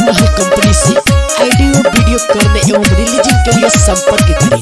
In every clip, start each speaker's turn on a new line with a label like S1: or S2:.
S1: महल company से audio video करने एवं रिलीजिंग के लिए संपर्क करें।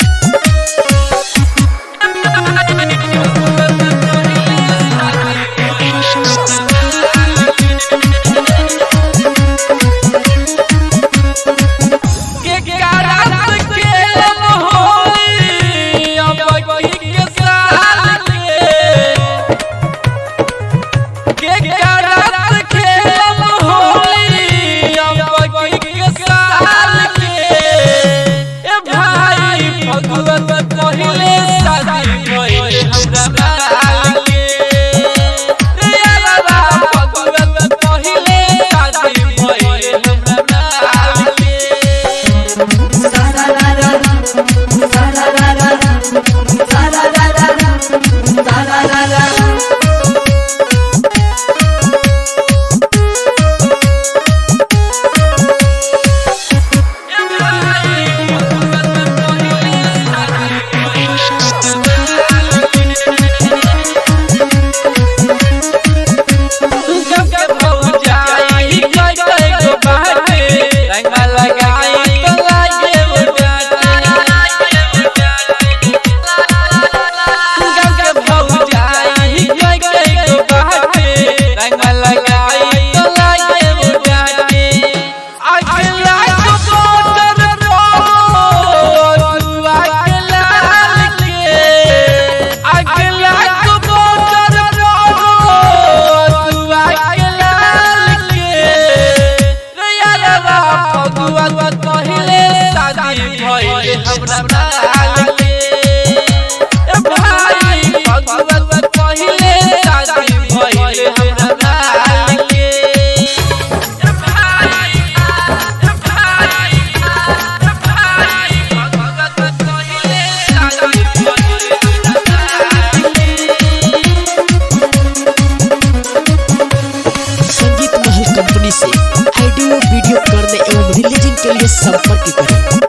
S1: संगीत महल कंपनी से ऑडियो वीडियो करने एवं रिलीजिंग के लिए संपर्क करें।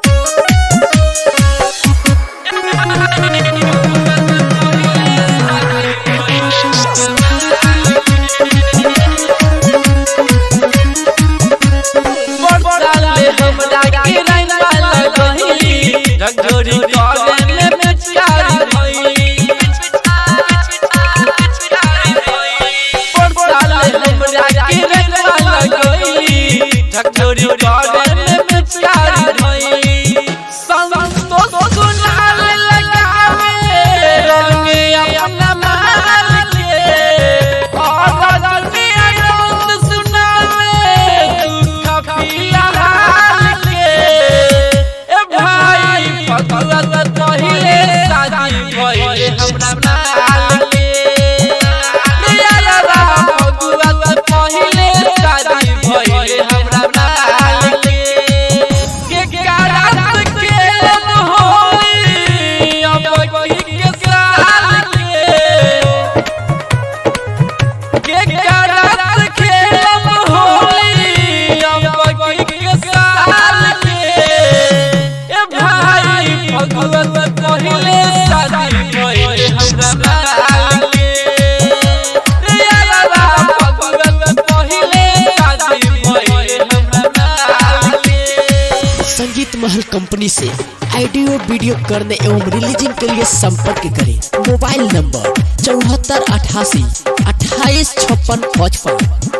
S1: संगीत महल कंपनी से ऑडियो वीडियो करने एवं रिलीजिंग के लिए संपर्क करें। Mobile number 74 88 28 56 55।